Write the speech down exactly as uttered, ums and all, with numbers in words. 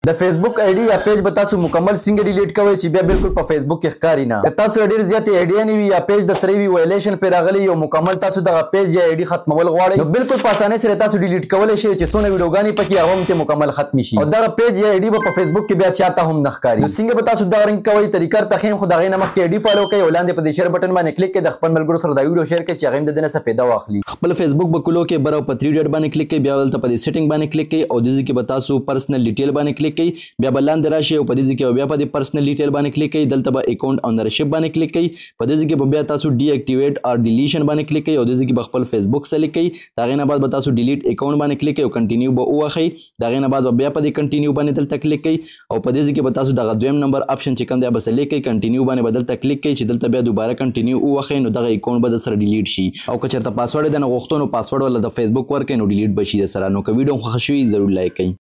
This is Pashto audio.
د فیسبوک آی ډي یا پیج به تاسو مکمل څنګه ډیلیټ کوئ چې بیا بالکل په فیسبوک کې ښکاري نه. که تاسو ډېر زیاتې آی ډیانې وي یا پیج د سره وي وایلیشن پرې راغلی او مکمل تاسو دغه پیج یا آی ډي ختمول غواړئ نو بالکل په اسانۍ سره تاسو ډیلیټ کولی شئ چې څونه ویډیوګانې پکې هغه هم ترې مکمل ختمې شي او دغه پیج یا آی ډي به په فیسبوک کې بیا چاته هم نه ښکاري. نو څنګه به تاسو دغه رنګ کوئ طریقه درته ښیم خو د هغې نه مخکې آی ډي فالو کوئ او لاندې په دې شیر بټن باندې کلیک کړئ د خپل ملګرو سره دا ویډیو شیر کړئ چې هغه هم د دې نه څه فایده واخلي. خپل فیسبوک به کلو کې بر او په تھری ډاټ باندې کلیک کړئ بیا دلته په دې سیټینګ باندې کلیک کړئ او دې کې به تاسو پرسنل ډیټیل باندې کلیک کړئ بیا به لاندې راشئ او په دې کې بیا په دې پرسنل ډیټیل باندې کلیک کړئ دلته به اکاونټ اونرشپ باندې کلیک کړئ په دې کې به بیا تاسو ډي اکټیویټ او ډیلیشن باندې کلیک کړئ او دې کې به خپل فیسبوک سلیکټ کړئ دا غي نه بعد به تاسو ډیلیټ اکاونټ باندې کلیک کړئ او کنټینیو به ووخی دا غي نه بعد بیا په دې کنټینیو باندې دلته کلیک کړئ او په دې کې به تاسو دغه دویم نمبر اپشن چې کوم دی به سلیکټ کړئ کنټینیو باندې بدلته کلیک کړئ چې دلته بیا دوباره کنټینیو ووخی نو دغه اکاونټ به سره ډیلیټ شي او که چېرته پاسورډ د نه غوښتو نو پاسورډ ولا د فیسبوک ورکړئ نو ډیلیټ بشي د سره. نو که ویډیو خوښ شوي ضرور لایک کړئ.